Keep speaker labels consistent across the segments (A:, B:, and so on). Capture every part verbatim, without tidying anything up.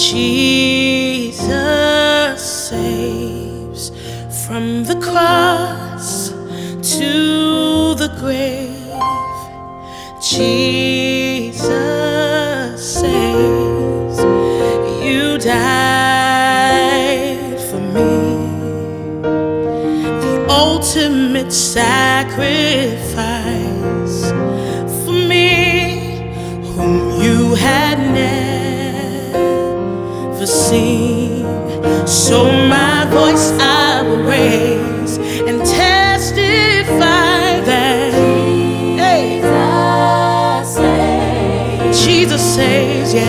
A: Jesus saves from the cross to the grave. Jesus saves. You died for me, the ultimate sacrifice for me, whom you had never seen. So my voice I will raise and testify that Jesus saves. Jesus saves, yeah.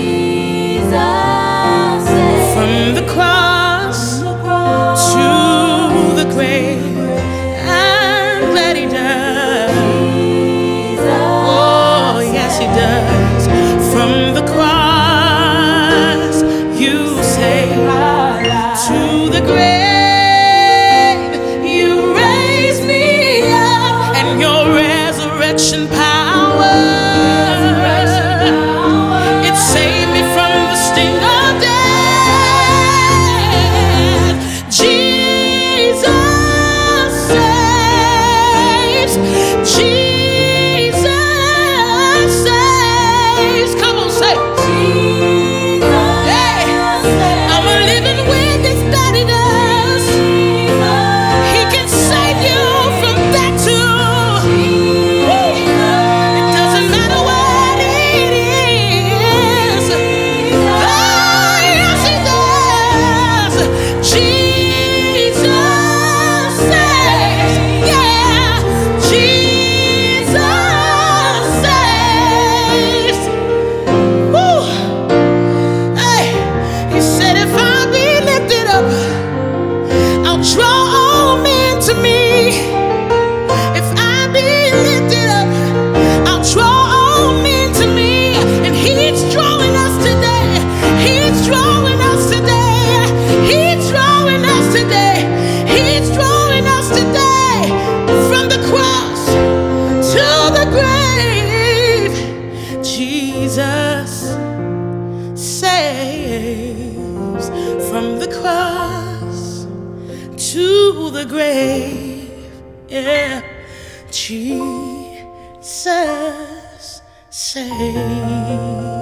A: Jesus saves. From the cross, from the cross to the grave, I'm glad He does. Jesus oh, yes, He does. From the cross, you save to the grave. You raise me up, and your resurrection power, it saved me from the sting of death. Jesus saves. Jesus saves. Come on, say Jesus. Hey, I'm a living witness that He does. He can save you from that too. It doesn't matter what it is. Oh, yes, He does. Jesus saves. Yeah, Jesus saves. Woo. Hey, He said, if I be lifted up, I'll draw all men to me. If I be lifted up, I'll draw all men to me. And He's drawing us today. He's drawing us today. He's drawing us today. He's drawing us today. From the cross to the grave, Jesus saves. From the cross to the grave, yeah, Jesus saves.